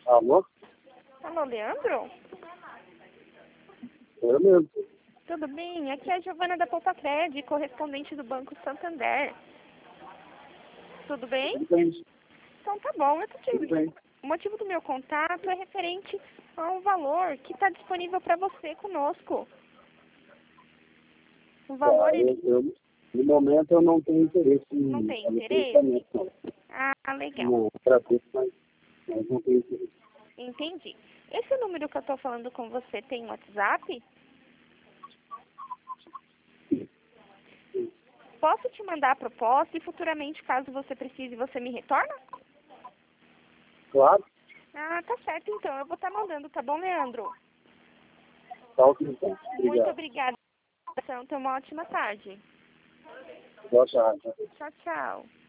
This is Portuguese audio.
Alô? Alô, Leandro? Eu mesmo. Tudo bem? Aqui é a Giovana da Poupa-Cred, correspondente do Banco Santander. Tudo bem? Tudo bem. Então tá bom, Tudo bem. o motivo do meu contato é referente a um valor que está disponível para você conosco. O valor, No momento eu não tenho interesse não em tem fazer interesse? financiamento, não. Ah, legal. Não, agradeço, mas não tenho interesse. Entendi. Esse número que eu estou falando com você tem WhatsApp? Posso te mandar a proposta e futuramente, caso você precise, você me retorna? Claro, Ah, tá certo então. Eu vou estar mandando, tá bom, Leandro? tá ok, então. Muito Obrigado. obrigada. Tenha uma ótima tarde. Boa tarde. Tchau, tchau.